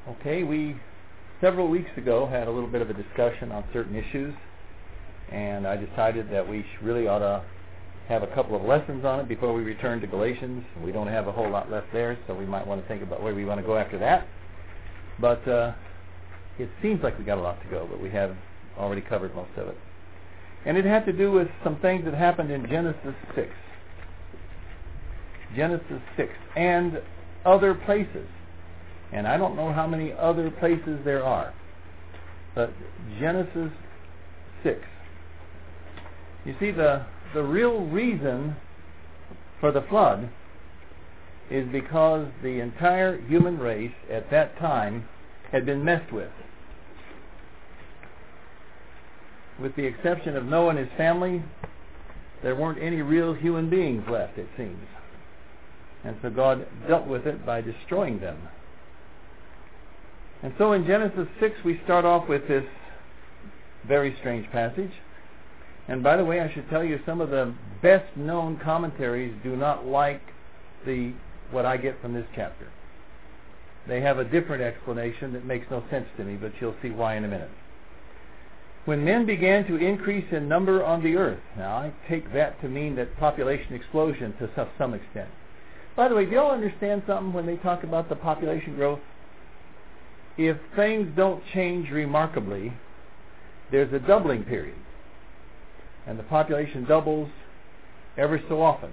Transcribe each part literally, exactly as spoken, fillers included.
Okay, we several weeks ago had a little bit of a discussion on certain issues, and I decided that we really ought to have a couple of lessons on it before we return to Galatians. We don't have a whole lot left there, so we might want to think about where we want to go after that. But uh, it seems like we got a lot to go, but we have already covered most of it. And it had to do with some things that happened in Genesis six. Genesis six and other places. And I don't know how many other places there are. But Genesis six. You see, the, the real reason for the flood is because the entire human race at that time had been messed with. With the exception of Noah and his family, there weren't any real human beings left, it seems. And so God dealt with it by destroying them. And so in Genesis six we start off with this very strange passage. And by the way, I should tell you, some of the best known commentaries do not like the what I get from this chapter. They have a different explanation that makes no sense to me, but you'll see why in a minute. When men began to increase in number on the earth. Now I take that to mean that population explosion to some extent. By the way, do you all understand something when they talk about the population growth? If things don't change remarkably, there's a doubling period. And the population doubles ever so often.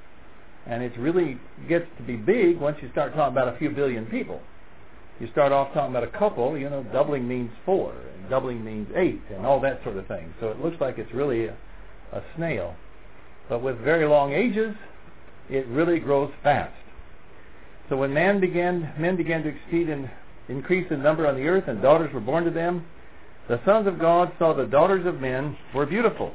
And it really gets to be big once you start talking about a few billion people. You start off talking about a couple, you know, doubling means four, and doubling means eight, and all that sort of thing. So it looks like it's really a, a snail. But with very long ages, it really grows fast. So when man began, men began to exceed in increase in number on the earth, and daughters were born to them, the sons of God saw the daughters of men were beautiful.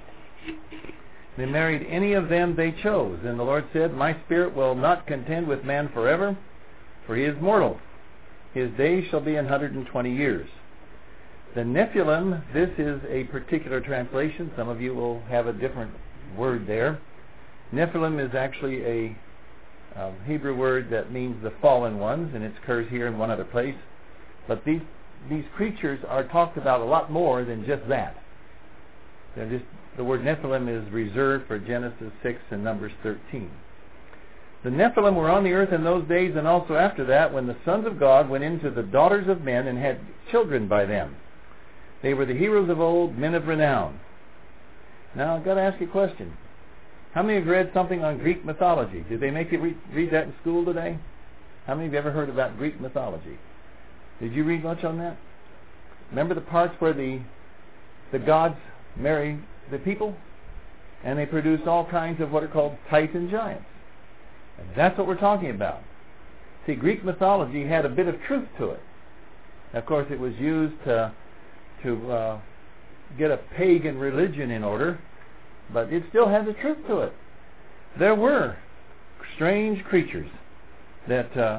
They married any of them they chose. And the Lord said, My spirit will not contend with man forever, for he is mortal. His days shall be an hundred and twenty years. The Nephilim, this is a particular translation. Some of you will have a different word there. Nephilim is actually a um, Hebrew word that means the fallen ones, and it occurs here in one other place. But these these creatures are talked about a lot more than just that. They're just, the word Nephilim is reserved for Genesis six and Numbers thirteen. The Nephilim were on the earth in those days and also after that, when the sons of God went into the daughters of men and had children by them. They were the heroes of old, men of renown. Now I've got to ask you a question. How many have read something on Greek mythology? Did they make you read, read that in school today? How many have ever heard about Greek mythology? Did you read much on that? Remember the parts where the the gods marry the people? And they produce all kinds of what are called Titan giants. And that's what we're talking about. See, Greek mythology had a bit of truth to it. Of course, it was used to, to uh, get a pagan religion in order, but it still has a truth to it. There were strange creatures that uh,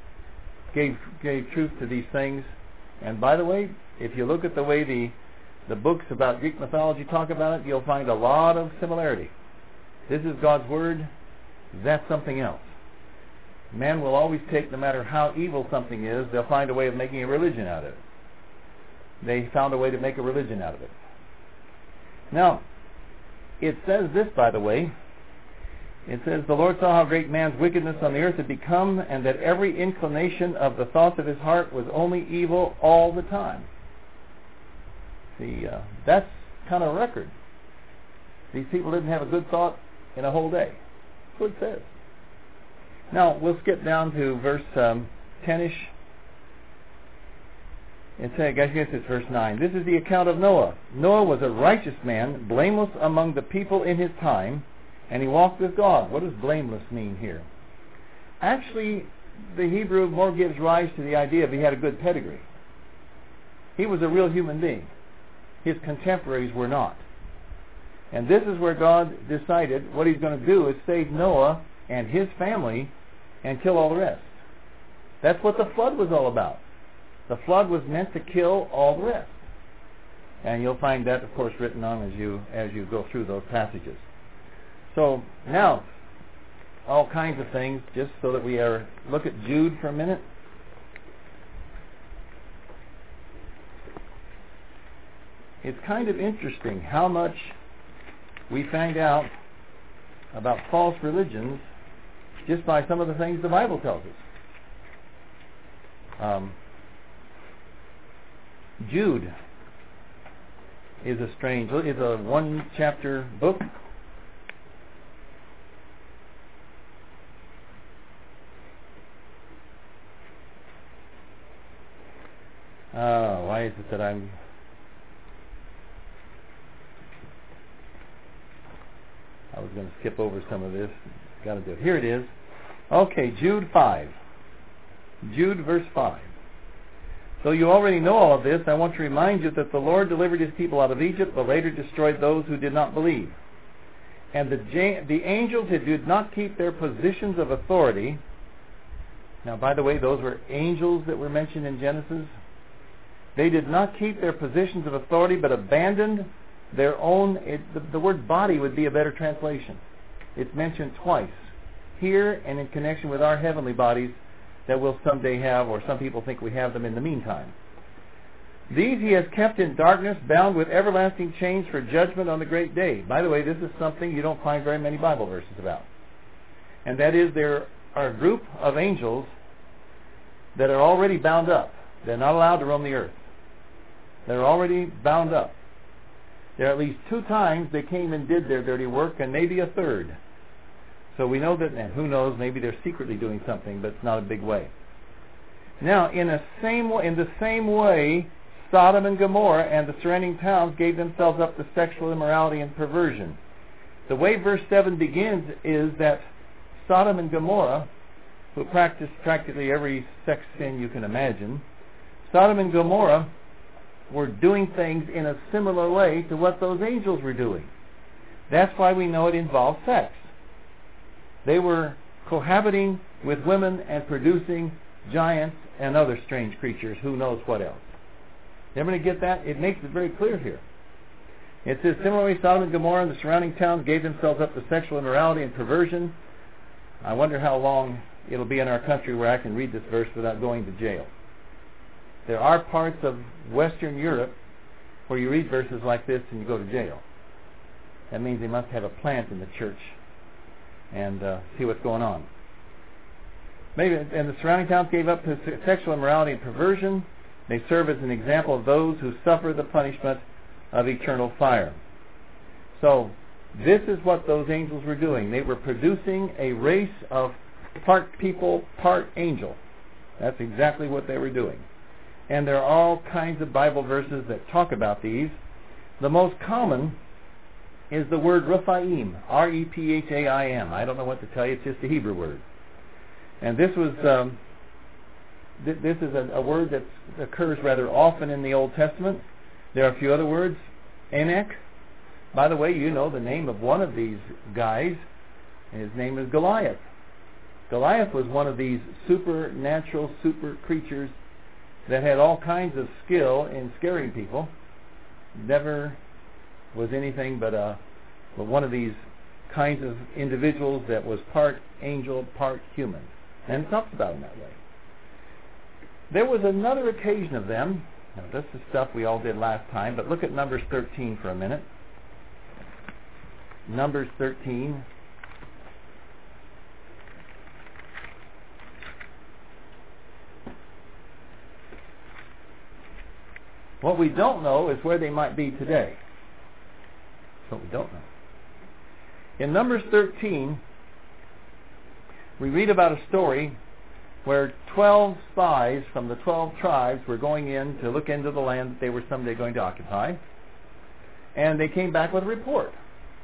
gave gave truth to these things. And by the way, if you look at the way the the books about Greek mythology talk about it, you'll find a lot of similarity. This is God's Word. That's something else. Man will always take, no matter how evil something is, they'll find a way of making a religion out of it. They found a way to make a religion out of it. Now, it says this, by the way. It says, The Lord saw how great man's wickedness on the earth had become, and that every inclination of the thoughts of his heart was only evil all the time. See, uh, that's kind of a record. These people didn't have a good thought in a whole day. That's what it says. Now, we'll skip down to verse um, ten-ish. And say, I guess it's verse nine. This is the account of Noah. Noah was a righteous man, blameless among the people in his time, and he walked with God. What does blameless mean here? Actually, the Hebrew more gives rise to the idea of he had a good pedigree. He was a real human being. His contemporaries were not. And this is where God decided what he's going to do is save Noah and his family and kill all the rest. That's what the flood was all about. The flood was meant to kill all the rest. And you'll find that, of course, written on as you as you go through those passages. So now, all kinds of things, just so that we are look at Jude for a minute. it's kind of interesting how much we find out about false religions just by some of the things the Bible tells us. Um, Jude is a strange, is a one chapter book. Uh, why is it that I'm I was going to skip over some of this. Got to do it. Here it is. Okay, Jude five. Jude verse five. So you already know all of this. I want to remind you that the Lord delivered his people out of Egypt, but later destroyed those who did not believe. And the, the angels who did not keep their positions of authority. Now, by the way, those were angels that were mentioned in Genesis. They did not keep their positions of authority, but abandoned their own. It, the, the word body would be a better translation. It's mentioned twice, here and in connection with our heavenly bodies that we'll someday have, or some people think we have them in the meantime. These he has kept in darkness, bound with everlasting chains for judgment on the great day. By the way, this is something you don't find very many Bible verses about. And that is, there are a group of angels that are already bound up. They're not allowed to roam the earth. They're already bound up. There are at least two times they came and did their dirty work, and maybe a third. So we know that, and who knows, maybe they're secretly doing something, but it's not a big way. Now, in, a same, in the same way, Sodom and Gomorrah and the surrounding towns gave themselves up to sexual immorality and perversion. The way verse seven begins is that Sodom and Gomorrah, who practiced practically every sex sin you can imagine, Sodom and Gomorrah were doing things in a similar way to what those angels were doing. That's why we know it involved sex. They were cohabiting with women and producing giants and other strange creatures, who knows what else. You're going to get that? It makes it very clear here. It says, similarly, Sodom and Gomorrah and the surrounding towns gave themselves up to sexual immorality and perversion. I wonder how long it'll be in our country where I can read this verse without going to jail. There are parts of Western Europe where you read verses like this and you go to jail. That means they must have a plant in the church and uh, see what's going on. Maybe, and the surrounding towns gave up to sexual immorality and perversion. They serve as an example of those who suffer the punishment of eternal fire. So, this is what those angels were doing. They were producing a race of part people, part angel. That's exactly what they were doing. And there are all kinds of Bible verses that talk about these. The most common is the word Rephaim, R E P H A I M. I don't know what to tell you, it's just a Hebrew word. And this was um, th- this is a, a word that occurs rather often in the Old Testament. There are a few other words. Anak. By the way, you know the name of one of these guys. His name is Goliath. Goliath was one of these supernatural, super creatures that had all kinds of skill in scaring people. Never was anything but a but one of these kinds of individuals that was part angel, part human. And it talks about him that way. There was another occasion of them. Now, this is stuff we all did last time, but look at Numbers thirteen for a minute. Numbers thirteen. What we don't know is where they might be today. That's what we don't know. In Numbers thirteen, we read about a story where twelve spies from the twelve tribes were going in to look into the land that they were someday going to occupy. And they came back with a report.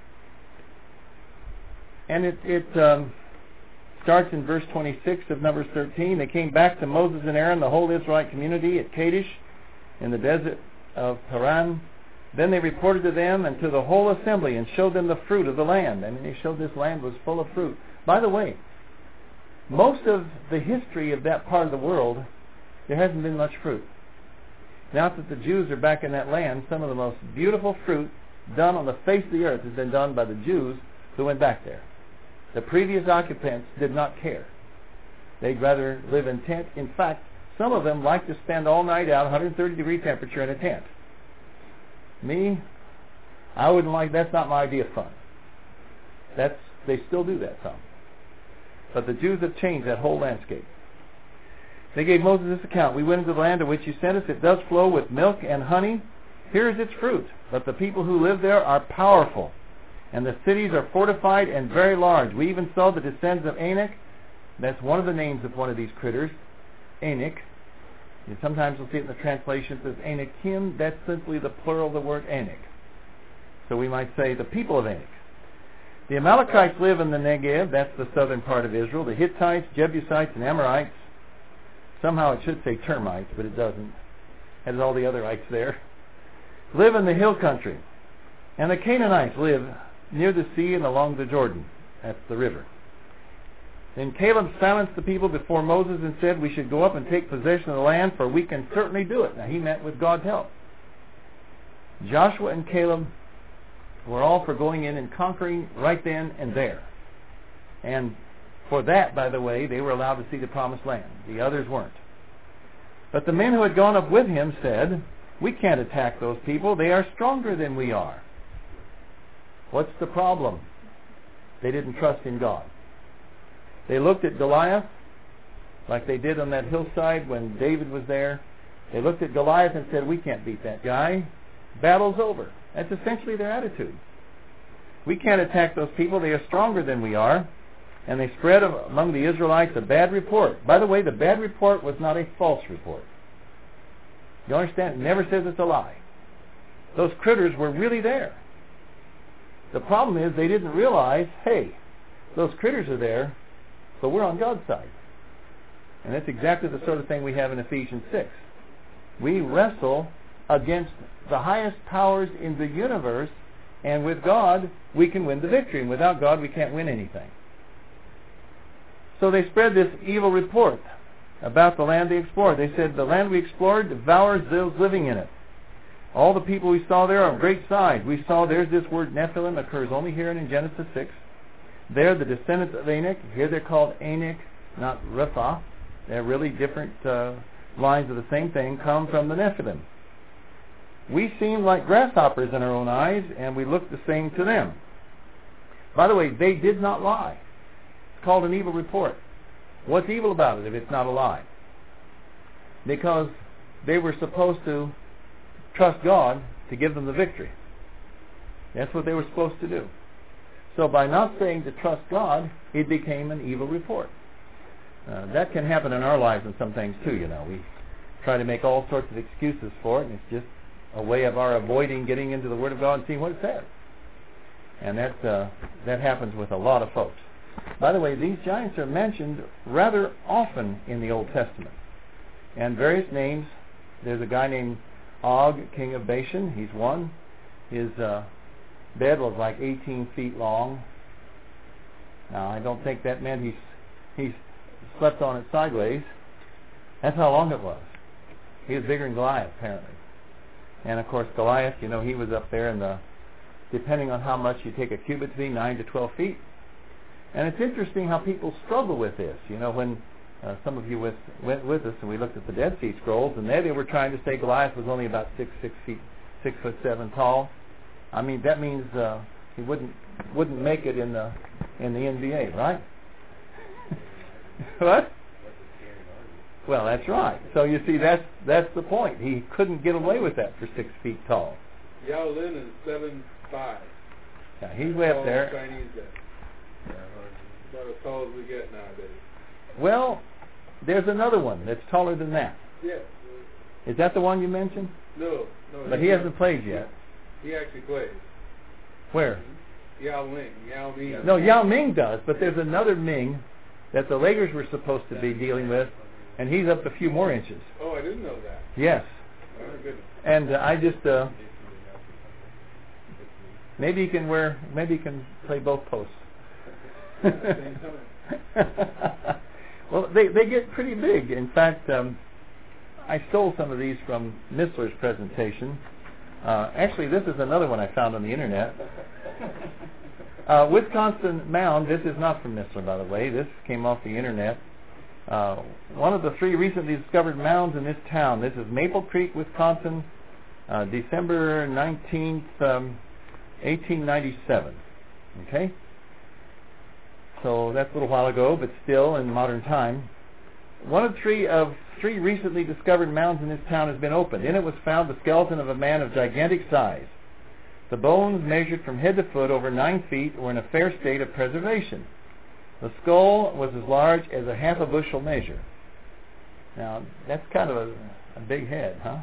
And it, it um, starts in verse twenty-six of Numbers thirteen. They came back to Moses and Aaron, the whole Israelite community at Kadesh, in the desert of Paran. Then they reported to them and to the whole assembly and showed them the fruit of the land. I mean, they showed this land was full of fruit. By the way, most of the history of that part of the world, there hasn't been much fruit. Now that the Jews are back in that land, some of the most beautiful fruit done on the face of the earth has been done by the Jews who went back there. The previous occupants did not care. They'd rather live in tents. In fact, some of them like to spend all night out, one hundred thirty degree temperature in a tent. Me, I wouldn't like, that's not my idea of fun. That's, they still do that some. But the Jews have changed that whole landscape. They gave Moses this account. We went into the land to which you sent us. It does flow with milk and honey. Here is its fruit. But the people who live there are powerful, and the cities are fortified and very large. We even saw the descendants of Anak. That's one of the names of one of these critters, Anak. And sometimes you'll see it in the translation. It says Anakim. That's simply the plural of the word Anak. So we might say the people of Anak. The Amalekites live in the Negev. That's the southern part of Israel. The Hittites, Jebusites, and Amorites. Somehow it should say termites, but it doesn't. It has all the other ites there. Live in the hill country. And the Canaanites live near the sea and along the Jordan. That's the river. Then Caleb silenced the people before Moses and said, we should go up and take possession of the land, for we can certainly do it. Now he met with God's help. Joshua and Caleb were all for going in and conquering right then and there. And for that, by the way, they were allowed to see the promised land. The others weren't. But the men who had gone up with him said, we can't attack those people. They are stronger than we are. What's the problem? They didn't trust in God. They looked at Goliath, like they did on that hillside when David was there. They looked at Goliath and said, we can't beat that guy. Battle's over. That's essentially their attitude. We can't attack those people. They are stronger than we are. And they spread among the Israelites a bad report. By the way, the bad report was not a false report. You understand? It never says it's a lie. Those critters were really there. The problem is they didn't realize, hey, those critters are there, but we're on God's side. And that's exactly the sort of thing we have in Ephesians six. We wrestle against the highest powers in the universe, and with God, we can win the victory. And without God, we can't win anything. So they spread this evil report about the land they explored. They said, the land we explored devours those living in it. All the people we saw there are of great size. We saw, there's this word Nephilim, occurs only here and in Genesis six. They're the descendants of Anak. Here they're called Anak, not Repha. They're really different uh, lines of the same thing, come from the Nephilim. We seemed like grasshoppers in our own eyes, and we looked the same to them. By the way, they did not lie. It's called an evil report. What's evil about it if it's not a lie? Because they were supposed to trust God to give them the victory. That's what they were supposed to do. So by not saying to trust God, it became an evil report. Uh, that can happen in our lives in some things too, you know. We try to make all sorts of excuses for it, and it's just a way of our avoiding getting into the Word of God and seeing what it says. And that, uh, that happens with a lot of folks. By the way, these giants are mentioned rather often in the Old Testament. And various names. There's a guy named Og, king of Bashan. He's one. His uh, bed was like eighteen feet long. Now, I don't think that meant he he slept on it sideways. That's how long it was. He was bigger than Goliath, apparently. And, of course, Goliath, you know, he was up there in the, depending on how much you take a cubit to be, nine to twelve feet. And it's interesting how people struggle with this. You know, when uh, some of you with, went with us and we looked at the Dead Sea Scrolls, and there they were trying to say Goliath was only about six, six feet, six foot seven tall. I mean, that means uh, he wouldn't wouldn't make it in the in the N B A, right? What? Well, that's right. So you see, that's that's the point. He couldn't get away with that for six feet tall. Yao Lin is seven five. Yeah, he's way up there. Chinese guy. About as tall as we get nowadays. Well, there's another one that's taller than that. Yeah. Is that the one you mentioned? No, no. But he hasn't played yet. He actually plays. Where? Yao Ling. Yao Ming. No, Yao Ming does, but there's another Ming that the Lakers were supposed to be dealing with, and he's up a few more inches. Oh, I didn't know that. Yes. Oh, goodness. And uh, I just, uh, maybe he can wear, maybe he can play both posts. Well, they they get pretty big. In fact, um, I stole some of these from Missler's presentation. Uh, actually, this is another one I found on the internet. Uh, Wisconsin Mound. This is not from Missler, by the way. This came off the internet. Uh, one of the three recently discovered mounds in this town. This is Maple Creek, Wisconsin. uh, December nineteenth, um, eighteen ninety-seven. Okay? So that's a little while ago, but still in modern time. One of three of three recently discovered mounds in this town has been opened. In it was found the skeleton of a man of gigantic size. The bones measured from head to foot over nine feet were in a fair state of preservation. The skull was as large as a half a bushel measure. Now, that's kind of a, a big head, huh?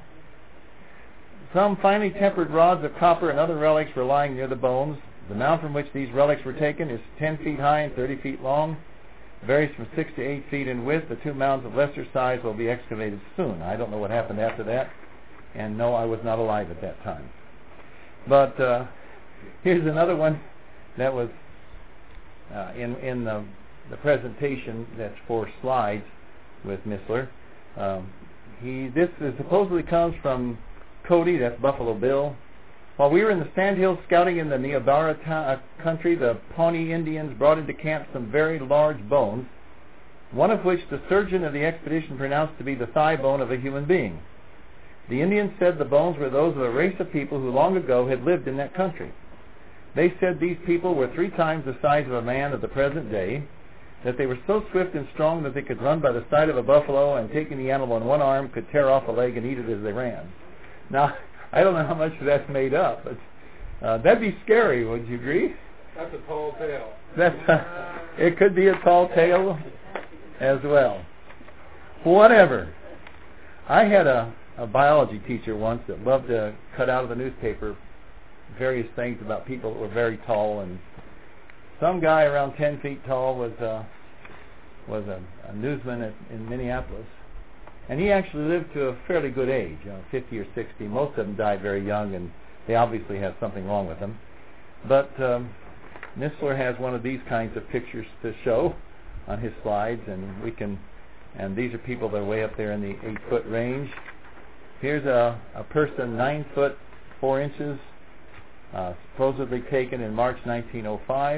Some finely tempered rods of copper and other relics were lying near the bones. The mound from which these relics were taken is ten feet high and thirty feet long. Varies from six to eight feet in width. The two mounds of lesser size will be excavated soon. I don't know what happened after that, and no, I was not alive at that time. But uh, here's another one that was uh, in in the, the presentation. That's four slides with Missler. Um, he this is supposedly comes from Cody. That's Buffalo Bill. While we were in the Sandhills scouting in the Niobrara ta- uh, country, the Pawnee Indians brought into camp some very large bones, one of which the surgeon of the expedition pronounced to be the thigh bone of a human being. The Indians said the bones were those of a race of people who long ago had lived in that country. They said these people were three times the size of a man of the present day, that they were so swift and strong that they could run by the side of a buffalo and, taking the animal in one arm, could tear off a leg and eat it as they ran. Now, I don't know how much of that's made up, but uh, that'd be scary, would you agree? That's a tall tale. That's uh, it could be a tall tale as well. Whatever. I had a, a biology teacher once that loved to cut out of the newspaper various things about people that were very tall, and some guy around ten feet tall was uh, was a, a newsman at, in Minneapolis. And he actually lived to a fairly good age, you know, fifty or sixty. Most of them died very young, and they obviously have something wrong with them. But um, Missler has one of these kinds of pictures to show on his slides, and we can. And these are people that are way up there in the eight-foot range. Here's a, a person nine foot four inches, uh, supposedly taken in March nineteen oh five.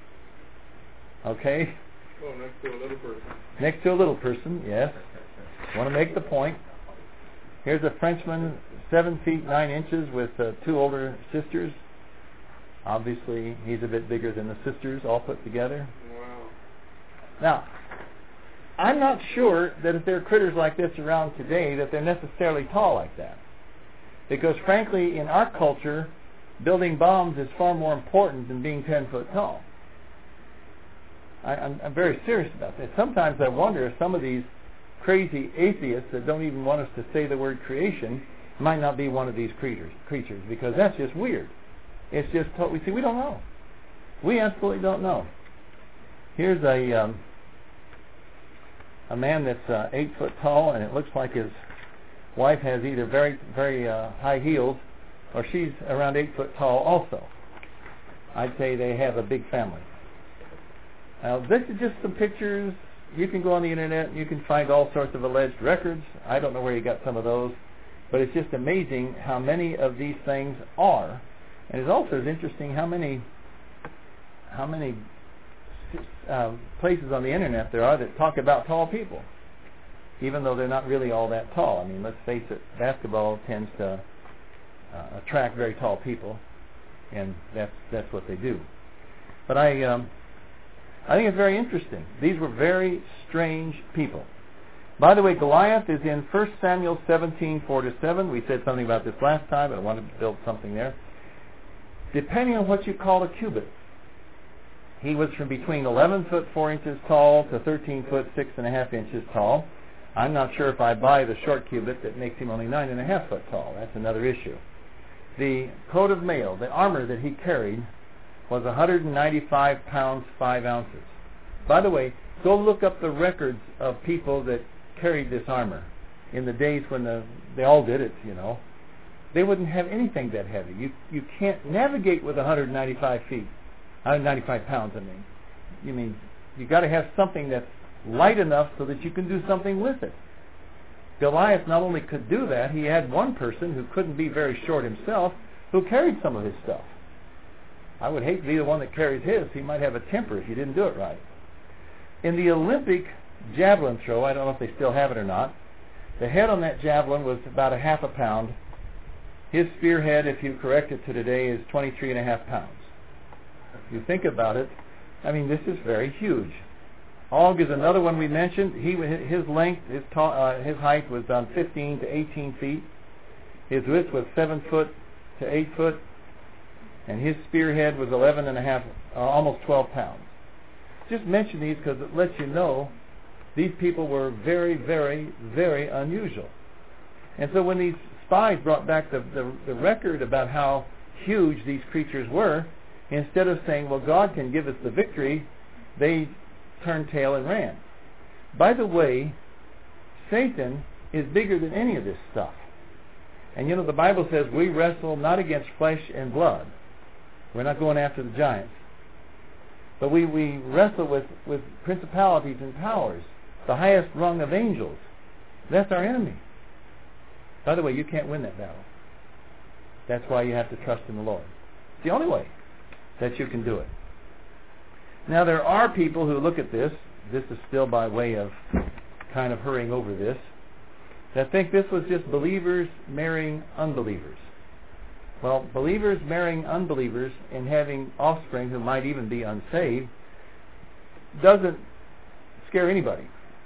Okay. Oh, next to a little person. Next to a little person, yes. Want to make the point. Here's a Frenchman, seven feet nine inches, with uh, two older sisters. Obviously, he's a bit bigger than the sisters, all put together. Wow. Now, I'm not sure that if there are critters like this around today, that they're necessarily tall like that. Because, frankly, in our culture, building bombs is far more important than being ten foot tall. I, I'm, I'm very serious about this. Sometimes I wonder if some of these crazy atheists that don't even want us to say the word creation might not be one of these creatures, creatures, because that's just weird. It's just, we see, we don't know. We absolutely don't know. Here's a um, a man that's uh, eight foot tall, and it looks like his wife has either very, very uh, high heels, or she's around eight foot tall also. I'd say they have a big family. Now, this is just some pictures. You can go on the internet and you can find all sorts of alleged records. I don't know where you got some of those, but it's just amazing how many of these things are. And it also is interesting how many how many uh, places on the internet there are that talk about tall people, even though they're not really all that tall. I mean, let's face it, basketball tends to uh, attract very tall people, and that's that's what they do. But I. Um, I think it's very interesting. These were very strange people. By the way, Goliath is in First Samuel seventeen, four to seven. We said something about this last time, but I wanted to build something there. Depending on what you call a cubit, he was from between eleven foot four inches tall to thirteen foot six and a half inches tall. I'm not sure if I buy the short cubit that makes him only nine and a half foot tall. That's another issue. The coat of mail, the armor that he carried, was one hundred ninety-five pounds, five ounces. By the way, go look up the records of people that carried this armor in the days when the, they all did it, you know. They wouldn't have anything that heavy. You you can't navigate with one hundred ninety-five feet, one hundred ninety-five pounds, I mean. You mean, you got to have something that's light enough so that you can do something with it. Goliath not only could do that, he had one person who couldn't be very short himself who carried some of his stuff. I would hate to be the one that carries his. He might have a temper if you didn't do it right. In the Olympic javelin throw, I don't know if they still have it or not, the head on that javelin was about a half a pound, His spearhead, if you correct it to today, is twenty-three and a half pounds. If you think about it, I mean, this is very huge. Og is another one we mentioned. He, his length, his, ta- uh, his height was on fifteen to eighteen feet. His width was seven foot to eight foot, and his spearhead was eleven and a half, uh, almost twelve pounds. Just mention these because it lets you know these people were very, very, very unusual. And so when these spies brought back the, the, the record about how huge these creatures were, instead of saying, well, God can give us the victory, they turned tail and ran. By the way, Satan is bigger than any of this stuff. And you know, the Bible says we wrestle not against flesh and blood. We're not going after the giants. But we, we wrestle with, with principalities and powers, the highest rung of angels. That's our enemy. By the way, you can't win that battle. That's why you have to trust in the Lord. It's the only way that you can do it. Now, there are people who look at this, this is still by way of kind of hurrying over this, that think this was just believers marrying unbelievers. Well, believers marrying unbelievers and having offspring who might even be unsaved doesn't scare anybody.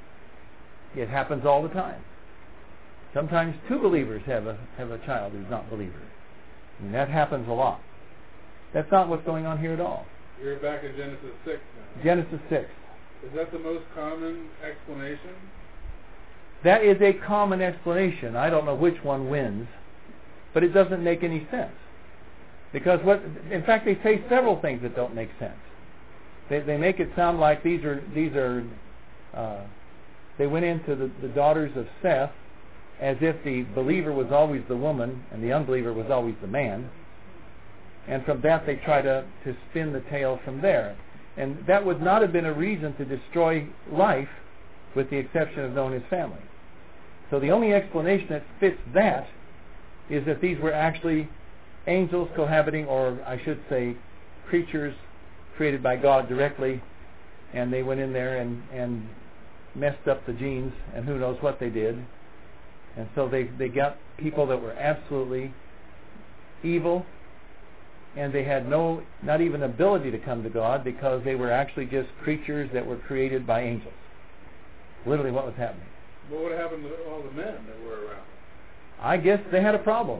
It happens all the time. Sometimes two believers have a have a child who's not a believer. And that happens a lot. That's not what's going on here at all. You're back in Genesis six now. Genesis six. Is that the most common explanation? That is a common explanation. I don't know which one wins, but it doesn't make any sense. Because what, in fact, they say several things that don't make sense. They, they make it sound like these are these are. Uh, they went into the, the daughters of Seth as if the believer was always the woman and the unbeliever was always the man. And from that they try to, to spin the tale from there. And that would not have been a reason to destroy life, with the exception of Noah and his family. So the only explanation that fits that is that these were actually angels cohabiting, or I should say creatures created by God directly, and they went in there and, and messed up the genes, and who knows what they did. And so they, they got people that were absolutely evil, and they had no, not even ability to come to God, because they were actually just creatures that were created by angels. Literally what was happening. What would happen to all the men that were around? I guess they had a problem.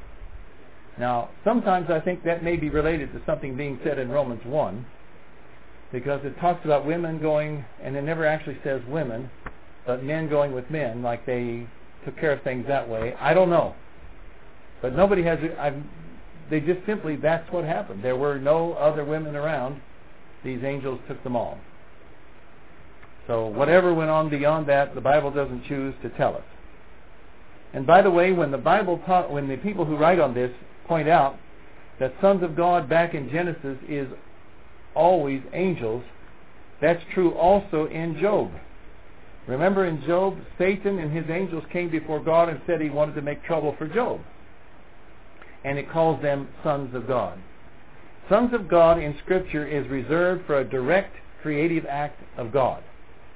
Now, sometimes I think that may be related to something being said in Romans one, because it talks about women going, and it never actually says women, but men going with men, like they took care of things that way. I don't know. But nobody has, I've, they just simply, that's what happened. There were no other women around. These angels took them all. So whatever went on beyond that, the Bible doesn't choose to tell us. And by the way, when the Bible taught, when the people who write on this point out that sons of God back in Genesis is always angels, that's true also in Job. Remember in Job, Satan and his angels came before God and said he wanted to make trouble for Job. And it calls them sons of God. Sons of God in Scripture is reserved for a direct creative act of God.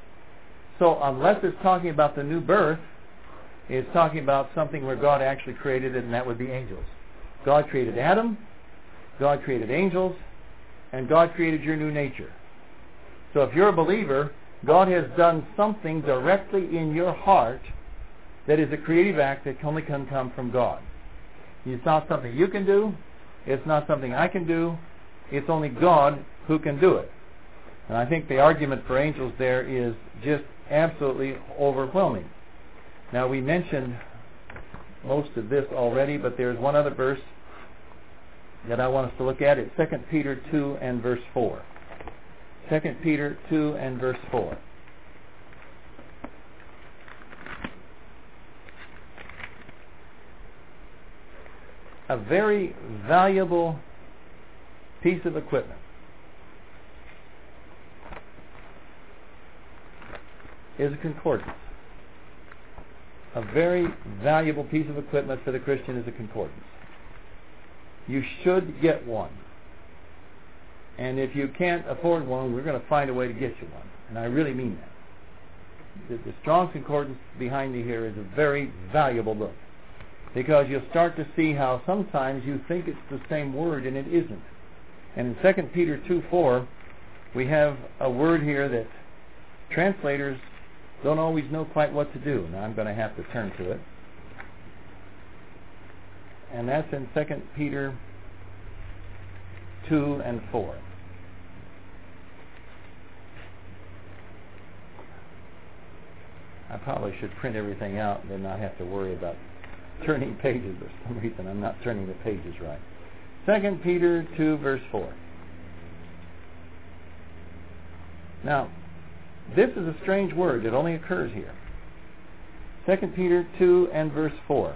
So unless it's talking about the new birth, it's talking about something where God actually created it, and that would be angels. God created Adam, God created angels, and God created your new nature. So if you're a believer, God has done something directly in your heart that is a creative act that only can come from God. It's not something you can do. It's not something I can do. It's only God who can do it. And I think the argument for angels there is just absolutely overwhelming. Now, we mentioned most of this already, but there's one other verse that I want us to look at. It's Second Peter two and verse four. Second Peter two and verse four. A very valuable piece of equipment is a concordance. A very valuable piece of equipment for the Christian is a concordance. You should get one. And if you can't afford one, we're going to find a way to get you one. And I really mean that. The, the Strong's Concordance behind me here is a very valuable book. because you'll start to see how sometimes you think it's the same word and it isn't. And in Second Peter two four, we have a word here that translators don't always know quite what to do. Now I'm going to have to turn to it. And that's in Second Peter two and four. I probably should print everything out and then not have to worry about turning pages. For some reason I'm not turning the pages right. Second Peter two verse four. Now, this is a strange word. It only occurs here. Second Peter two and verse four.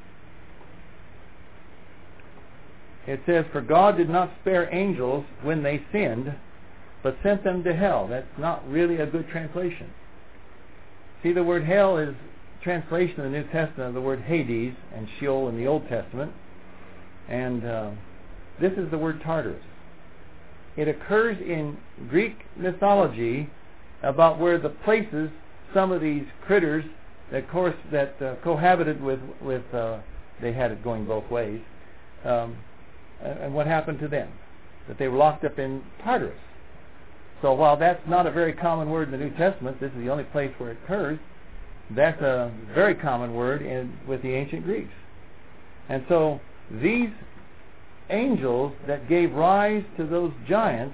It says, "For God did not spare angels when they sinned, but sent them to hell." That's not really a good translation. See, the word hell is translation in the New Testament of the word Hades and Sheol in the Old Testament. And uh, this is the word Tartarus. It occurs in Greek mythology about where the places some of these critters that course that uh, cohabited with with uh, they had it going both ways, um, and what happened to them, that they were locked up in Tartarus. So while that's not a very common word in the New Testament, this is the only place where it occurs. That's a very common word in with the ancient Greeks. And so these angels that gave rise to those giants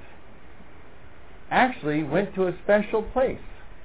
actually went to a special place,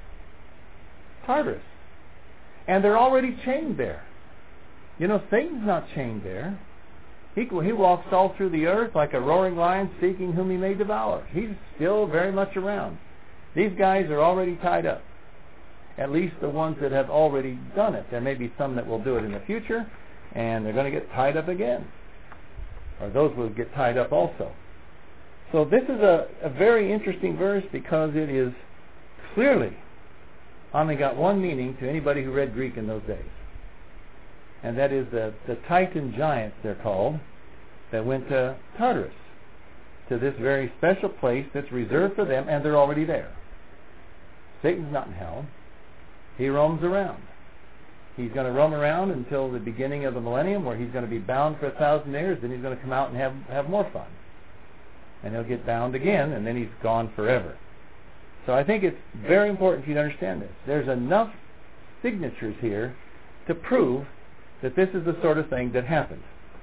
Tartarus. And they're already chained there. You know, Satan's not chained there. He, he walks all through the earth like a roaring lion seeking whom he may devour. He's still very much around. These guys are already tied up. At least the ones that have already done it. There may be some that will do it in the future, and they're going to get tied up again. Or those will get tied up also. So this is a, a very interesting verse because it is clearly only got one meaning to anybody who read Greek in those days. And that is the, the Titan giants, they're called, that went to Tartarus, to this very special place that's reserved for them, and they're already there. Satan's not in hell. He roams around. He's going to roam around until the beginning of the millennium, where he's going to be bound for a thousand years. Then he's going to come out and have, have more fun. And he'll get bound again, and then he's gone forever. So I think it's very important for you to understand this. There's enough signatures here to prove that this is the sort of thing that happened.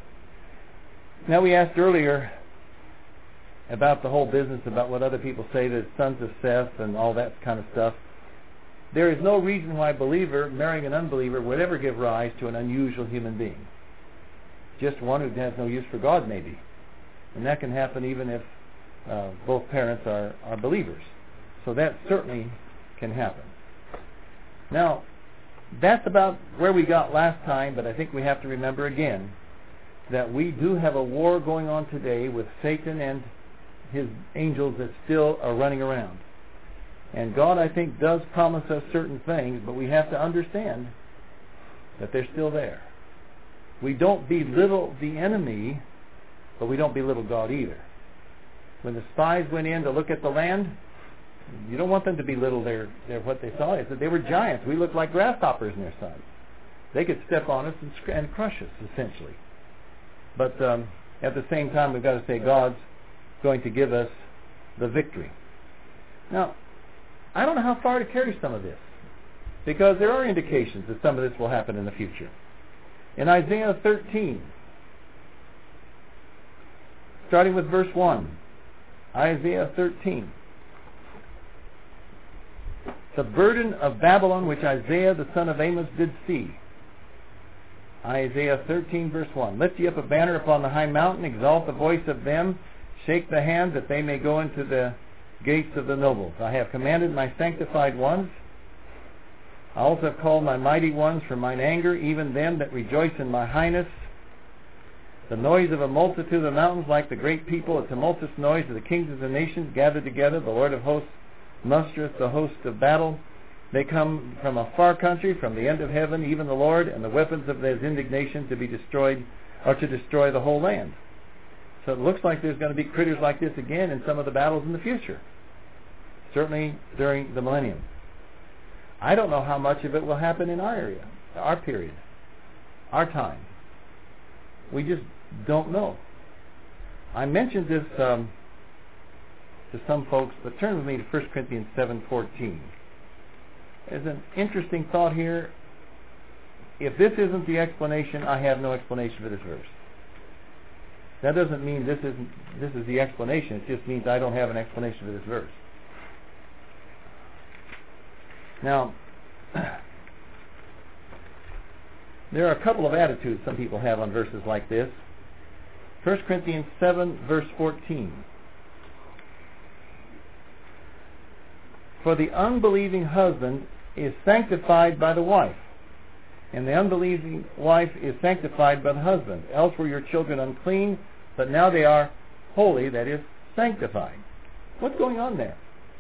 Now, we asked earlier about the whole business about what other people say, the sons of Seth and all that kind of stuff. There is no reason why a believer marrying an unbeliever would ever give rise to an unusual human being. Just one who has no use for God, maybe. And that can happen even if uh, both parents are, are believers. So that certainly can happen. Now, that's about where we got last time, but I think we have to remember again that we do have a war going on today with Satan and his angels that still are running around. And God, I think, does promise us certain things, but we have to understand that they're still there. We don't belittle the enemy, but we don't belittle God either. When the spies went in to look at the land, you don't want them to belittle their, their what they saw. Is that they were giants. We looked like grasshoppers in their sight. They could step on us and, and crush us, essentially. But um, at the same time, we've got to say God's going to give us the victory. Now, I don't know how far to carry some of this, because there are indications that some of this will happen in the future. In Isaiah thirteen, starting with verse one, Isaiah thirteen. The burden of Babylon which Isaiah the son of Amos did see. Isaiah thirteen verse one. Lift ye up a banner upon the high mountain, exalt the voice of them, shake the hand that they may go into the gates of the nobles. I have commanded my sanctified ones. I also have called my mighty ones from mine anger, even them that rejoice in my highness. The noise of a multitude of the mountains, like the great people, a tumultuous noise of the kings of the nations gathered together. The Lord of hosts mustereth the host of battle. They come from a far country, from the end of heaven, even the Lord, and the weapons of his indignation to be destroyed, or to destroy the whole land. So it looks like there's going to be critters like this again in some of the battles in the future. Certainly during the millennium. I don't know how much of it will happen in our area, our period, our time. We just don't know. I mentioned this um, to some folks, but turn with me to First Corinthians seven fourteen. There's an interesting thought here. If this isn't the explanation, I have no explanation for this verse. That doesn't mean this isn't this is the explanation. It just means I don't have an explanation for this verse. Now, there are a couple of attitudes some people have on verses like this. First Corinthians seven, verse fourteen. For the unbelieving husband is sanctified by the wife, and the unbelieving wife is sanctified by the husband. Else were your children unclean, but now they are holy, that is, sanctified. What's going on there?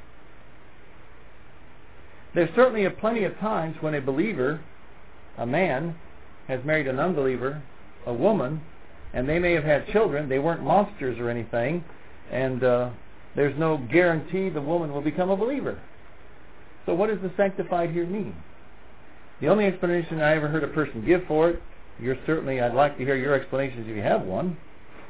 There's certainly plenty of times when a believer, a man, has married an unbeliever, a woman, and they may have had children. They weren't monsters or anything, and uh, there's no guarantee the woman will become a believer. So what does the sanctified here mean? The only explanation I ever heard a person give for it, you're certainly, I'd like to hear your explanations if you have one,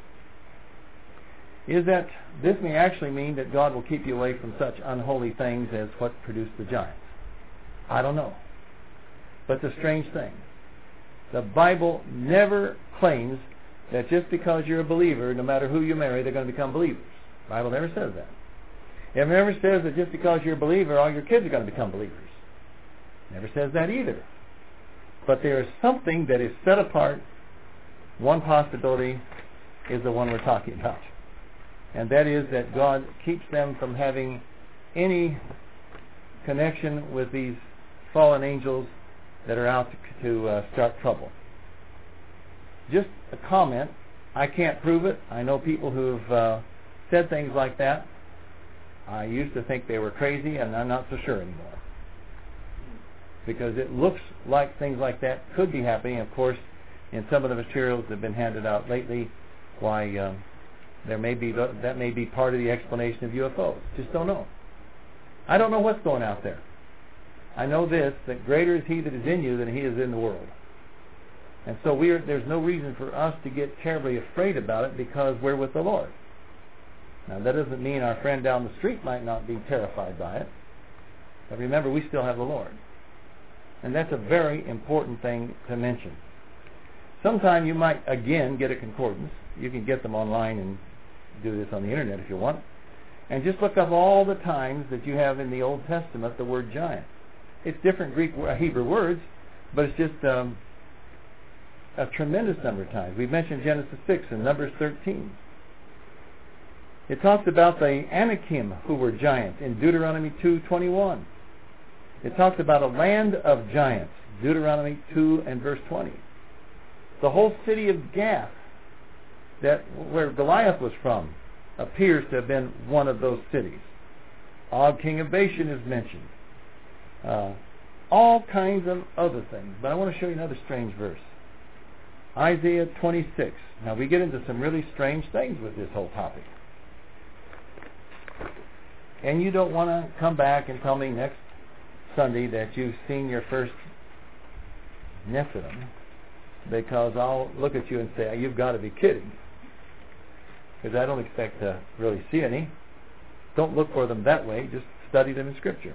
is that this may actually mean that God will keep you away from such unholy things as what produced the giants. I don't know. But it's a strange thing. The Bible never claims that just because you're a believer, no matter who you marry, they're going to become believers. The Bible never says that. It never says that just because you're a believer, all your kids are going to become believers. It never says that either. But there is something that is set apart. One possibility is the one we're talking about. And that is that God keeps them from having any connection with these fallen angels that are out to, to uh, start trouble. Just a comment. I can't prove it. I know people who've uh, said things like that. I used to think they were crazy, and I'm not so sure anymore. Because it looks like things like that could be happening. Of course, in some of the materials that have been handed out lately, why um, there may be that may be part of the explanation of U F Os. Just don't know. I don't know what's going out there. I know this, that greater is He that is in you than he is in the world. And so we are, there's no reason for us to get terribly afraid about it because we're with the Lord. Now, that doesn't mean our friend down the street might not be terrified by it. But remember, we still have the Lord. And that's a very important thing to mention. Sometime you might, again, get a concordance. You can get them online and do this on the internet if you want. And just look up all the times that you have in the Old Testament the word giant. It's different Greek, Hebrew words, but it's just um, a tremendous number of times. We've mentioned Genesis six and Numbers thirteen. It talks about the Anakim who were giants in Deuteronomy two twenty-one. It talks about a land of giants, Deuteronomy two and verse twenty. The whole city of Gath, that where Goliath was from, appears to have been one of those cities. Og, king of Bashan, is mentioned. Uh, all kinds of other things. But I want to show you another strange verse. Isaiah twenty-six. Now we get into some really strange things with this whole topic. And you don't want to come back and tell me next Sunday that you've seen your first Nephilim, because I'll look at you and say, you've got to be kidding. Because I don't expect to really see any. Don't look for them that way. Just study them in Scripture.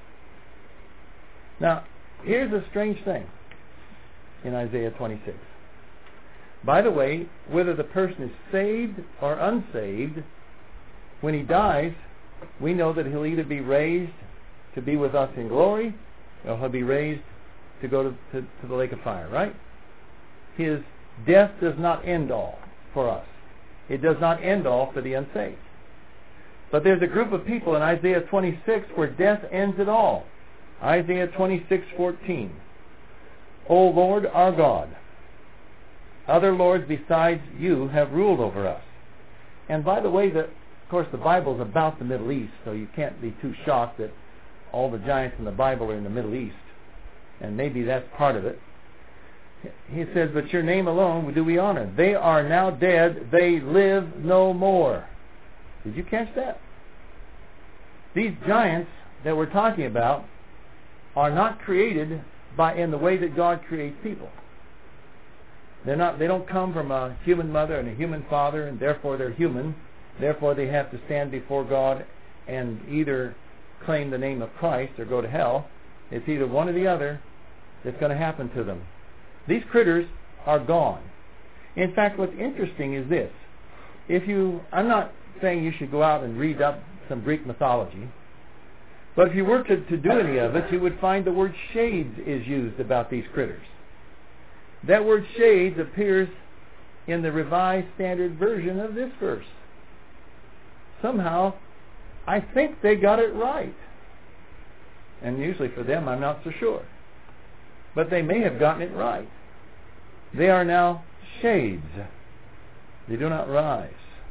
Now, here's a strange thing in Isaiah twenty-six. By the way, whether the person is saved or unsaved, when he dies, we know that he'll either be raised to be with us in glory, or he'll be raised to go to, to, to the lake of fire, right? His death does not end all for us. It does not end all for the unsaved. But there's a group of people in Isaiah twenty-six where death ends it all. Isaiah twenty-six fourteen. O Lord our God, other lords besides you have ruled over us. And by the way, the, of course the Bible is about the Middle East, so you can't be too shocked that all the giants in the Bible are in the Middle East. And maybe that's part of it. He says, but your name alone do we honor. They are now dead. They live no more. Did you catch that? These giants that we're talking about are not created by in the way that God creates people. They're not. They don't come from a human mother and a human father, and therefore they're human. Therefore they have to stand before God and either claim the name of Christ or go to hell. It's either one or the other that's going to happen to them. These critters are gone. In fact, what's interesting is this. If you, I'm not saying you should go out and read up some Greek mythology, but if you were to, to do any of it, you would find the word shades is used about these critters. That word shades appears in the Revised Standard Version of this verse. Somehow, I think they got it right. And usually for them, I'm not so sure. But they may have gotten it right. They are now shades. They do not rise.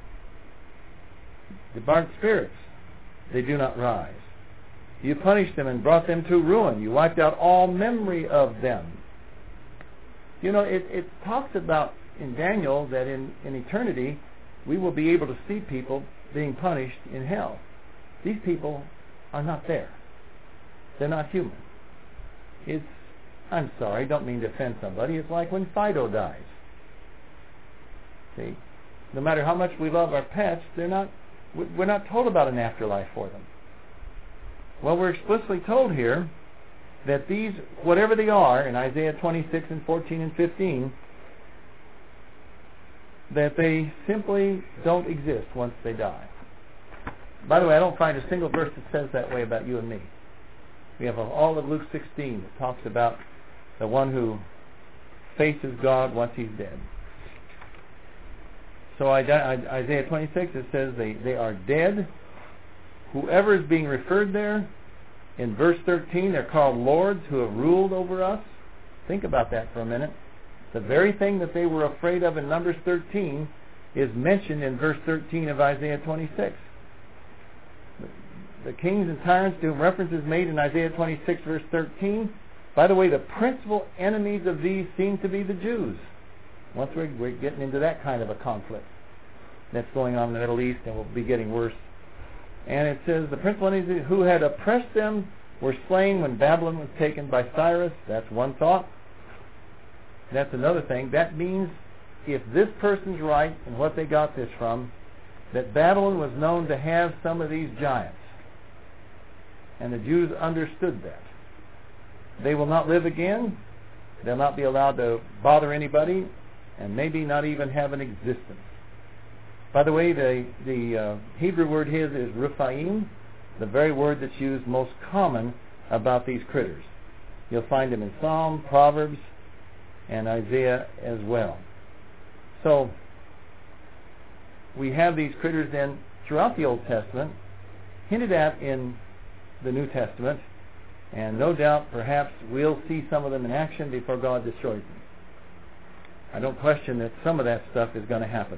The barred spirits, they do not rise. You punished them and brought them to ruin. You wiped out all memory of them. You know, it, it talks about in Daniel that in, in eternity we will be able to see people being punished in hell. These people are not there. They're not human. It's, I'm sorry, I don't mean to offend somebody. It's like when Fido dies. See, no matter how much we love our pets, they're not. We're not told about an afterlife for them. Well, we're explicitly told here that these, whatever they are, in Isaiah twenty-six and fourteen and fifteen, that they simply don't exist once they die. By the way, I don't find a single verse that says that way about you and me. We have all of Luke sixteen that talks about the one who faces God once he's dead. So Isaiah twenty-six, it says they, they are dead. Whoever is being referred there, in verse thirteen, they're called lords who have ruled over us. Think about that for a minute. The very thing that they were afraid of in Numbers thirteen is mentioned in verse thirteen of Isaiah twenty-six. The kings and tyrants to whom reference is made in Isaiah twenty-six, verse thirteen. By the way, the principal enemies of these seem to be the Jews. Once we're, we're getting into that kind of a conflict that's going on in the Middle East, and will be getting worse. And it says, the principal enemies who had oppressed them were slain when Babylon was taken by Cyrus. That's one thought. That's another thing. That means if this person's right and what they got this from, that Babylon was known to have some of these giants. And the Jews understood that. They will not live again. They'll not be allowed to bother anybody, and maybe not even have an existence. By the way, the, the uh, Hebrew word here is Rephaim, the very word that's used most common about these critters. You'll find them in Psalm, Proverbs, and Isaiah as well. So, we have these critters then throughout the Old Testament, hinted at in the New Testament, and no doubt perhaps we'll see some of them in action before God destroys them. I don't question that some of that stuff is going to happen.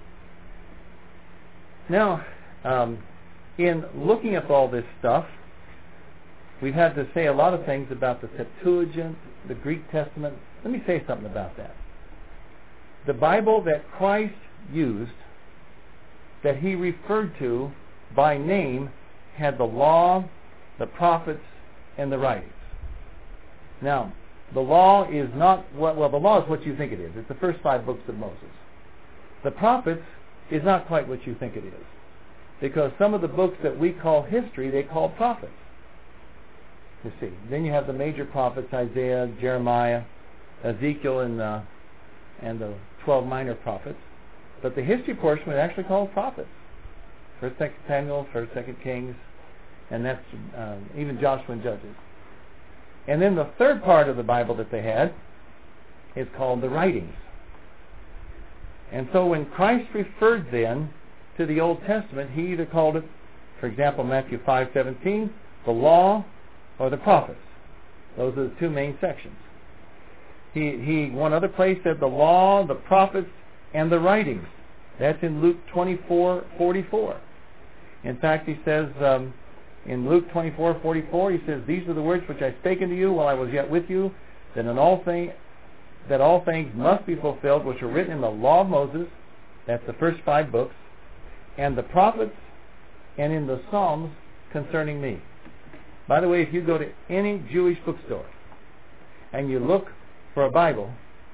Now, um, in looking at all this stuff, we've had to say a lot of things about the Septuagint, the Greek Testament. Let me say something about that. The Bible that Christ used, that he referred to by name, had the law, the prophets, and the writings. Now, the law is not, what, well, the law is what you think it is. It's the first five books of Moses. The prophets is not quite what you think it is. Because some of the books that we call history, they call prophets. You see. Then you have the major prophets, Isaiah, Jeremiah, Ezekiel, and, uh, and the twelve minor prophets. But the history portion was actually called prophets. First, Second Samuel, First, Second Kings, and that's uh, even Joshua and Judges. And then the third part of the Bible that they had is called the writings. And so when Christ referred then to the Old Testament, he either called it, for example, Matthew five seventeen, the law or the prophets. Those are the two main sections. He, he one other place said the law, the prophets, and the writings. That's in Luke twenty-four forty-four. In fact, he says um, in Luke twenty-four forty-four, he says, "These are the words which I spake unto you while I was yet with you, that in all things that all things must be fulfilled which are written in the law of Moses," that's the first five books, "and the prophets, and in the Psalms concerning me." By the way, if you go to any Jewish bookstore and you look for a Bible,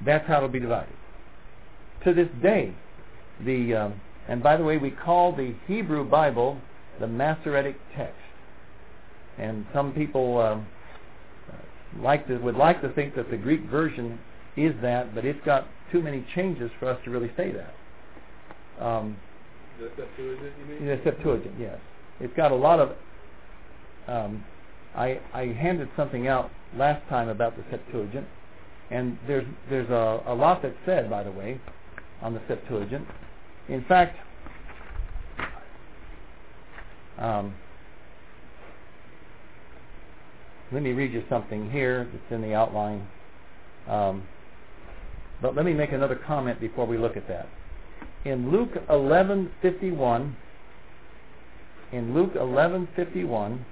That's how it'll be divided. To this day, the um, and by the way, we call the Hebrew Bible the Masoretic text. And some people um, like to, would like to think that the Greek version is that, but it's got too many changes for us to really say that. Um, the Septuagint, you mean? The Septuagint, yes. It's got a lot of... Um, I, I handed something out last time about the Septuagint, and there's there's a, a lot that's said, by the way, on the Septuagint. In fact, um, let me read you something here that's in the outline. Um, but let me make another comment before we look at that. In Luke eleven fifty-one, in Luke eleven fifty-one,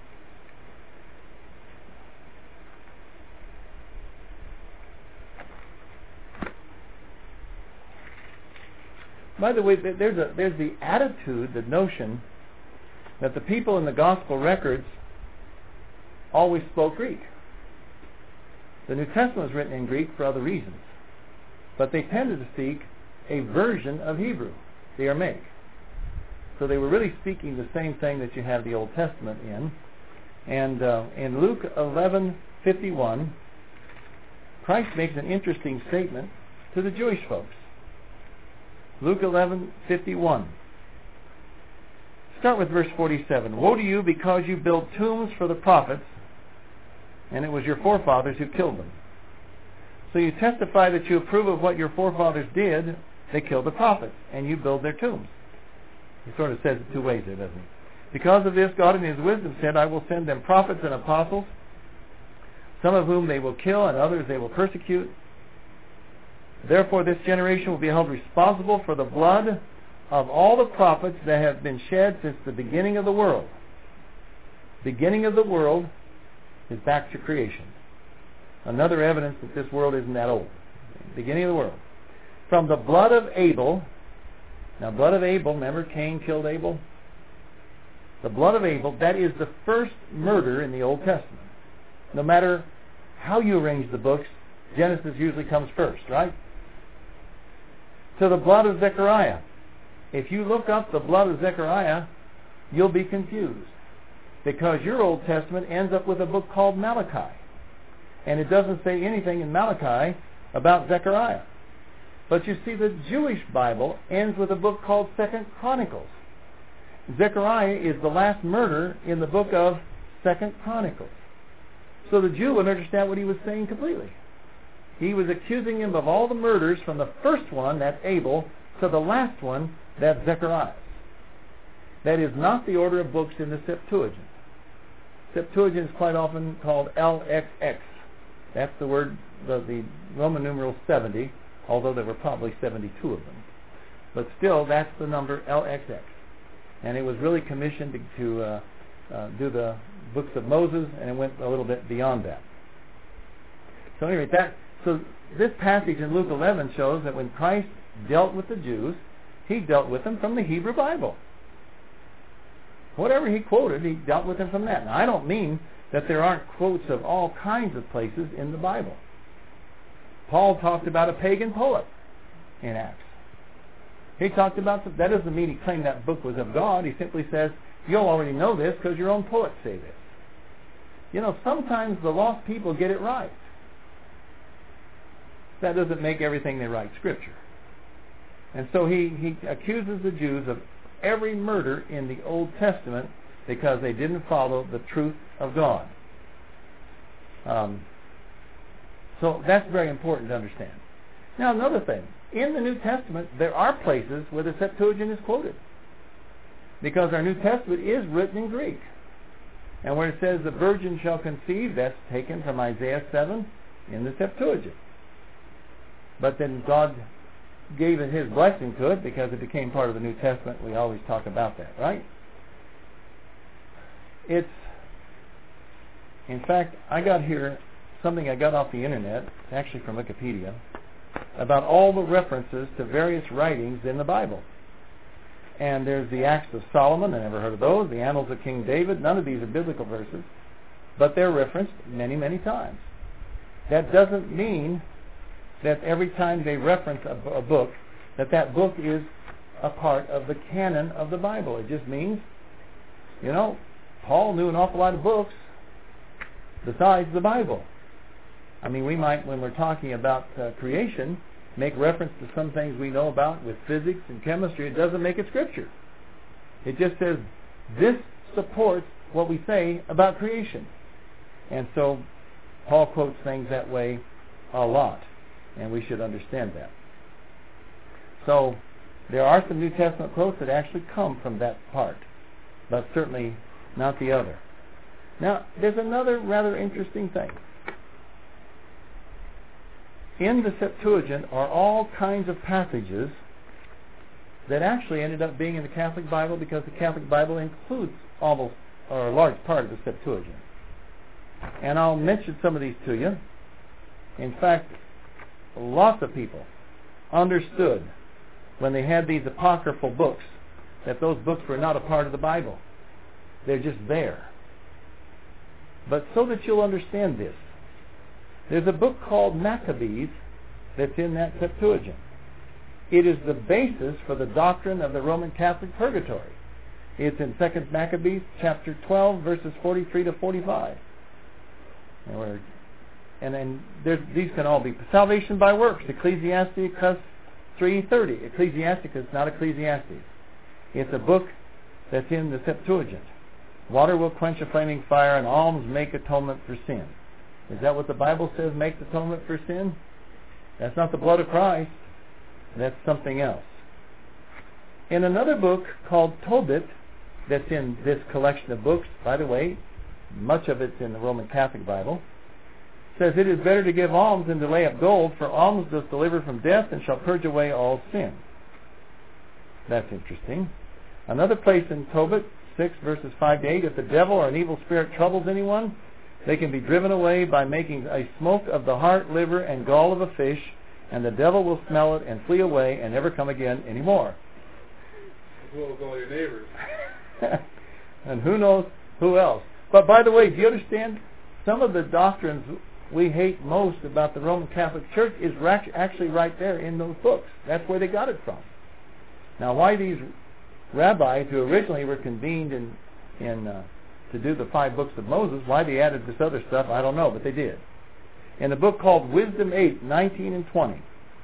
by the way, there's a there's the attitude, the notion that the people in the gospel records always spoke Greek. The New Testament was written in Greek for other reasons, but they tended to speak a version of Hebrew, the Aramaic. So they were really speaking the same thing that you have the Old Testament in. And uh, in Luke eleven fifty-one, Christ makes an interesting statement to the Jewish folks. Luke eleven fifty-one. Start with verse forty-seven. Woe to you, because you build tombs for the prophets, and it was your forefathers who killed them. So you testify that you approve of what your forefathers did. They killed the prophets, and you build their tombs. He sort of says it two ways there, doesn't he? Because of this, God in His wisdom said, I will send them prophets and apostles, some of whom they will kill, and others they will persecute. Therefore this generation will be held responsible for the blood of all the prophets that have been shed since the beginning of the world. Beginning of the world is back to creation. Another evidence that this world isn't that old. Beginning of the world. From the blood of Abel. Now, blood of Abel, remember Cain killed Abel? The blood of Abel, that is the first murder in the Old Testament. No matter how you arrange the books, Genesis usually comes first, right? To the blood of Zechariah. If you look up the blood of Zechariah, you'll be confused. Because your Old Testament ends up with a book called Malachi. And it doesn't say anything in Malachi about Zechariah. But you see, the Jewish Bible ends with a book called Second Chronicles. Zechariah is the last murder in the book of Second Chronicles. So the Jew would understand what he was saying completely. He was accusing him of all the murders from the first one, that's Abel, to the last one, that's Zechariah. That is not the order of books in the Septuagint. Septuagint is quite often called L X X. That's the word, the, the Roman numeral seventy, although there were probably seventy-two of them. But still, that's the number L X X. And it was really commissioned to, to uh, uh, do the books of Moses, and it went a little bit beyond that. So anyway, that so this passage in Luke eleven shows that when Christ dealt with the Jews, He dealt with them from the Hebrew Bible. Whatever He quoted, He dealt with them from that. Now, I don't mean that there aren't quotes of all kinds of places in the Bible. Paul talked about a pagan poet in Acts. He talked about, that doesn't mean he claimed that book was of God. He simply says, you'll already know this because your own poets say this. You know, sometimes the lost people get it right. That doesn't make everything they write Scripture. And so he, he accuses the Jews of every murder in the Old Testament because they didn't follow the truth of God. Um, so that's very important to understand. Now, another thing. In the New Testament, there are places where the Septuagint is quoted. Because our New Testament is written in Greek. And where it says the virgin shall conceive, that's taken from Isaiah seven in the Septuagint. But then God gave it His blessing to it because it became part of the New Testament. We always talk about that, right? It's, in fact, I got here something I got off the internet, it's actually from Wikipedia, about all the references to various writings in the Bible. And there's the Acts of Solomon, I never heard of those, the Annals of King David, none of these are biblical verses, but they're referenced many, many times. That doesn't mean that every time they reference a, a book, that that book is a part of the canon of the Bible. It just means, you know, Paul knew an awful lot of books besides the Bible. I mean, we might, when we're talking about uh, creation, make reference to some things we know about with physics and chemistry. It doesn't make it Scripture. It just says, this supports what we say about creation. And so, Paul quotes things that way a lot, and we should understand that. So, there are some New Testament quotes that actually come from that part, but certainly not the other. Now, there's another rather interesting thing. In the Septuagint are all kinds of passages that actually ended up being in the Catholic Bible because the Catholic Bible includes almost, or a large part of the Septuagint. And I'll mention some of these to you. In fact, lots of people understood when they had these apocryphal books that those books were not a part of the Bible. They're just there. But so that you'll understand this, there's a book called Maccabees that's in that Septuagint. It is the basis for the doctrine of the Roman Catholic purgatory. It's in Second Maccabees chapter twelve, verses forty-three to forty-five. And, and then there's, these can all be salvation by works, Ecclesiasticus three thirty. Ecclesiasticus, not Ecclesiastes. It's a book that's in the Septuagint. Water will quench a flaming fire, and alms make atonement for sin. Is that what the Bible says makes atonement for sin? That's not the blood of Christ. That's something else. In another book called Tobit, that's in this collection of books, by the way, much of it's in the Roman Catholic Bible, says it is better to give alms than to lay up gold, for alms does deliver from death and shall purge away all sin. That's interesting. Another place in Tobit, six verses five to eight, if the devil or an evil spirit troubles anyone, they can be driven away by making a smoke of the heart, liver, and gall of a fish, and the devil will smell it and flee away and never come again anymore. As well as all your neighbors. And who knows who else. But by the way, do you understand? Some of the doctrines we hate most about the Roman Catholic Church is actually right there in those books. That's where they got it from. Now, why these rabbis who originally were convened in, in uh, to do the five books of Moses, why they added this other stuff, I don't know, but they did. In a book called Wisdom eight, nineteen and twenty,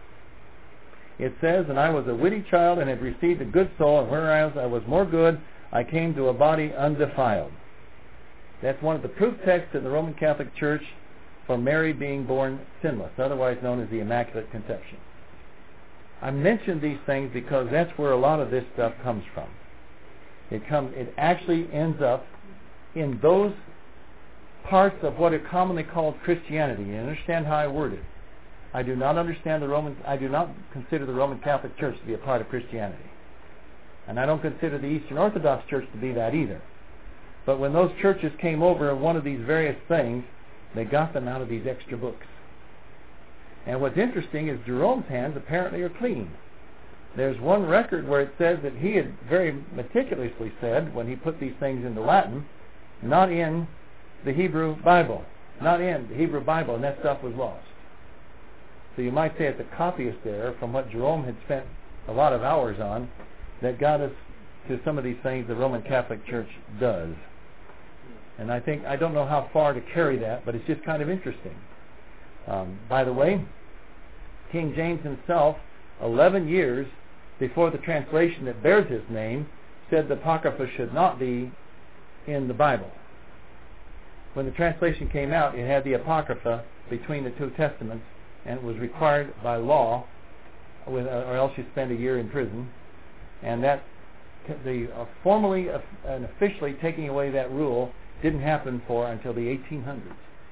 it says, and I was a witty child and had received a good soul, and whereas I was more good, I came to a body undefiled. That's one of the proof texts in the Roman Catholic Church for Mary being born sinless, otherwise known as the Immaculate Conception. I mention these things because that's where a lot of this stuff comes from. It comes. It actually ends up in those parts of what are commonly called Christianity. You understand how I word it? I do not understand the Roman. I do not consider the Roman Catholic Church to be a part of Christianity, and I don't consider the Eastern Orthodox Church to be that either. But when those churches came over and one of these various things, they got them out of these extra books. And what's interesting is Jerome's hands apparently are clean. There's one record where it says that he had very meticulously said, when he put these things into Latin, not in the Hebrew Bible. Not in the Hebrew Bible, and that stuff was lost. So you might say it's a copyist error from what Jerome had spent a lot of hours on that got us to some of these things the Roman Catholic Church does. And I think, I don't know how far to carry that, but it's just kind of interesting. Um, by the way, King James himself, eleven years before the translation that bears his name, said the Apocrypha should not be in the Bible. When the translation came out, it had the Apocrypha between the two testaments, and it was required by law, with, uh, or else you spend a year in prison. And that the uh, formally uh, and officially taking away that rule didn't happen for until the eighteen hundreds.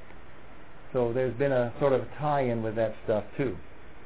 So there's been a sort of tie-in with that stuff too.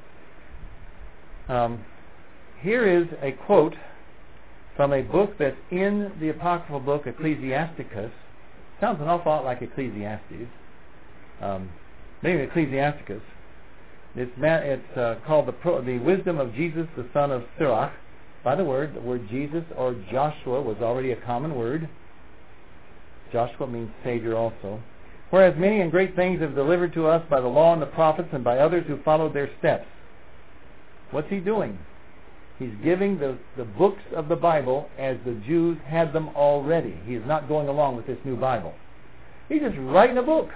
Um, here is a quote from a book that's in the apocryphal book Ecclesiasticus. Sounds an awful lot like Ecclesiastes. Um, maybe Ecclesiasticus. It's, ma- it's uh, called the, Pro- the Wisdom of Jesus, the son of Sirach. By the word, the word Jesus or Joshua was already a common word. Joshua means Savior also. Whereas many and great things have delivered to us by the law and the prophets and by others who followed their steps. What's he doing? He's giving the, the books of the Bible as the Jews had them already. He is not going along with this new Bible. He's just writing a book.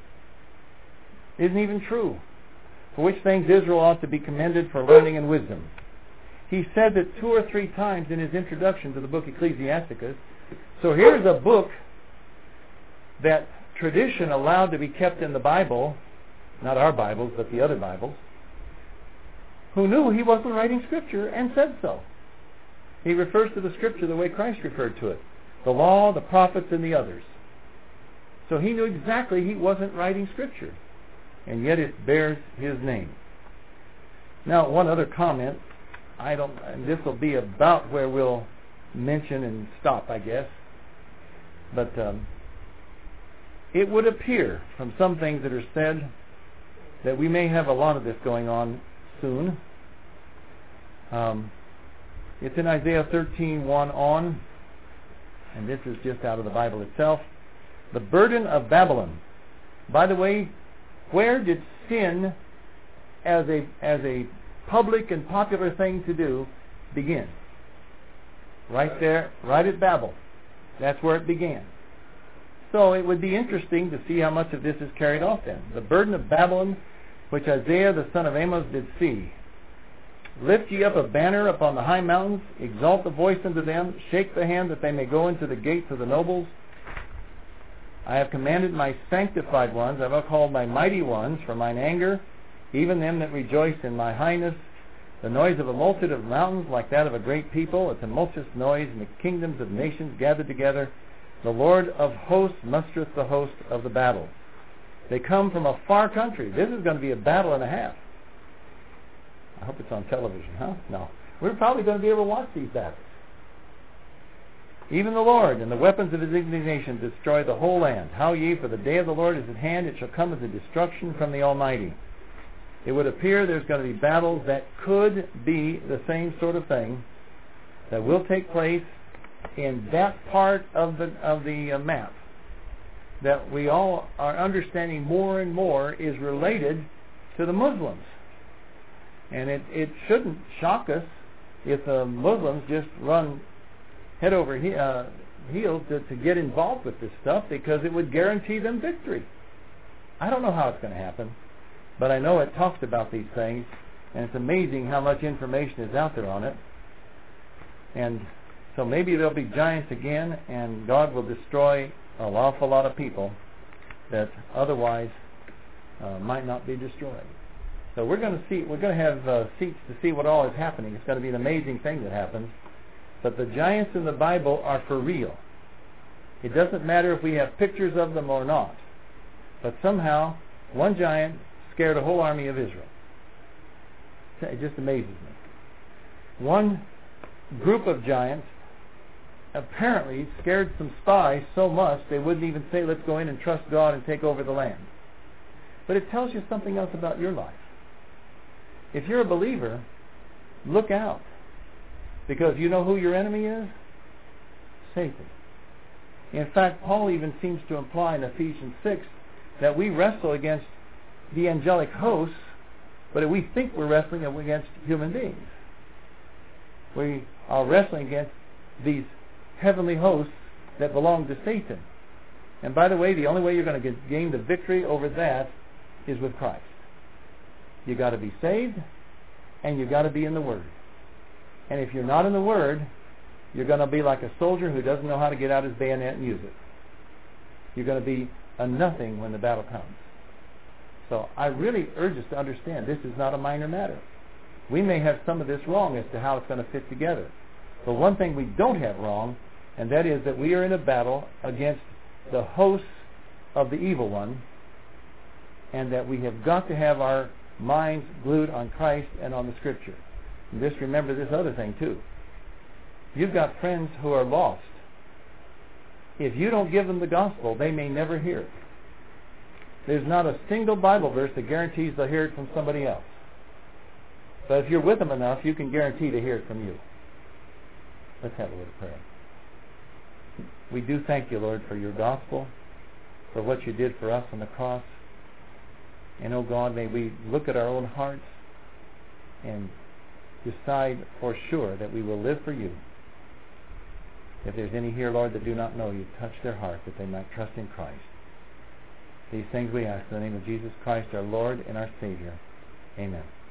Isn't even true. For which things Israel ought to be commended for learning and wisdom. He said that two or three times in his introduction to the book Ecclesiasticus. So here's a book that tradition allowed to be kept in the Bible, not our Bibles, but the other Bibles, who knew he wasn't writing Scripture and said so. He refers to the Scripture the way Christ referred to it. The law, the prophets, and the others. So he knew exactly he wasn't writing Scripture. And yet it bears his name. Now, one other comment. I don't, and this will be about where we'll mention and stop, I guess. But um, it would appear from some things that are said that we may have a lot of this going on soon. Um, it's in Isaiah thirteen one on, and this is just out of the Bible itself. The burden of Babylon. By the way, where did sin as a as a public and popular thing to do begin? Right there, right at Babel. That's where it began. So it would be interesting to see how much of this is carried off then. The burden of Babylon, which Isaiah the son of Amos did see. Lift ye up a banner upon the high mountains, exalt the voice unto them, shake the hand that they may go into the gates of the nobles. I have commanded my sanctified ones, I have called my mighty ones for mine anger, even them that rejoice in my highness. The noise of a multitude of mountains like that of a great people, a tumultuous noise, and the kingdoms of nations gathered together. The Lord of hosts mustereth the host of the battle. They come from a far country. This is going to be a battle and a half. I hope it's on television, huh? No. We're probably going to be able to watch these battles. Even the Lord and the weapons of his indignation destroy the whole land. How ye, for the day of the Lord is at hand, it shall come as a destruction from the Almighty. It would appear there's going to be battles that could be the same sort of thing that will take place in that part of the of the uh, map that we all are understanding more and more is related to the Muslims. And it, it shouldn't shock us if the Muslims just run head over he, uh, heels to, to get involved with this stuff, because it would guarantee them victory. I don't know how it's going to happen, but I know it talks about these things, and it's amazing how much information is out there on it. And so maybe there'll be giants again, and God will destroy an awful lot of people that otherwise uh, might not be destroyed. So we're going to see. We're going to have uh, seats to see what all is happening. It's going to be an amazing thing that happens. But the giants in the Bible are for real. It doesn't matter if we have pictures of them or not. But somehow, one giant scared a whole army of Israel. It just amazes me. One group of giants apparently scared some spies so much they wouldn't even say, let's go in and trust God and take over the land. But it tells you something else about your life. If you're a believer, look out. Because you know who your enemy is? Satan. In fact, Paul even seems to imply in Ephesians six that we wrestle against the angelic hosts, but we think we're wrestling against human beings. We are wrestling against these heavenly hosts that belong to Satan. And by the way, the only way you're going to get, gain the victory over that is with Christ. You got to be saved, and you got to be in the Word. And if you're not in the Word, you're going to be like a soldier who doesn't know how to get out his bayonet and use it. You're going to be a nothing when the battle comes. So I really urge us to understand this is not a minor matter. We may have some of this wrong as to how it's going to fit together. But one thing we don't have wrong, and that is that we are in a battle against the hosts of the evil one, and that we have got to have our minds glued on Christ and on the Scripture. And just remember this other thing too. You've got friends who are lost. If you don't give them the gospel, they may never hear it. There's not a single Bible verse that guarantees they'll hear it from somebody else. But if you're with them enough, you can guarantee to hear it from you. Let's have a little prayer. We do thank you, Lord, for your gospel. for what you did for us on the cross. And, oh God, may we look at our own hearts and decide for sure that we will live for you. If there's any here, Lord, that do not know you, touch their heart that they might trust in Christ. These things we ask in the name of Jesus Christ, our Lord and our Savior. Amen.